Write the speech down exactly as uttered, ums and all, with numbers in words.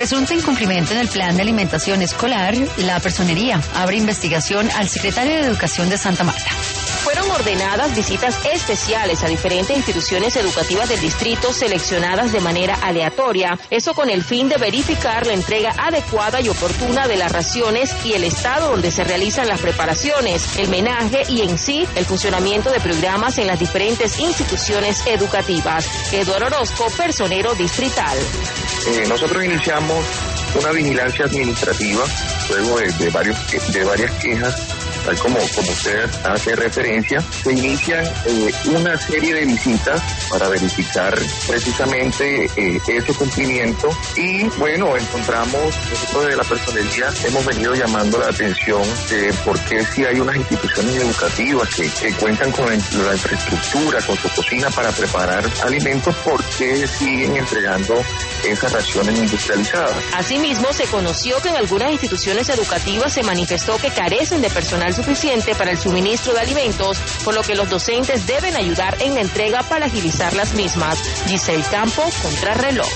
Presunto incumplimiento en el plan de alimentación escolar, la Personería abre investigación al secretario de Educación de Santa Marta. Fueron ordenadas visitas especiales a diferentes instituciones educativas del distrito seleccionadas de manera aleatoria, eso con el fin de verificar la entrega adecuada y oportuna de las raciones y el estado donde se realizan las preparaciones, el menaje y en sí el funcionamiento de programas en las diferentes instituciones educativas. Eduardo Orozco, personero distrital. Eh, nosotros iniciamos una vigilancia administrativa luego de, de, varios, de varias quejas, tal como, como usted hace referencia. Se inician eh, una serie de visitas para verificar precisamente eh, ese cumplimiento y bueno, encontramos, nosotros de la personería hemos venido llamando la atención de por qué si hay unas instituciones educativas que, que cuentan con la infraestructura, con su cocina para preparar alimentos, ¿por qué siguen entregando esas raciones industrializadas? Asimismo, se conoció que en algunas instituciones educativas se manifestó que carecen de personal suficiente para el suministro de alimentos, por lo que los docentes deben ayudar en la entrega para agilizar las mismas. Giselle Campo, Contrarreloj.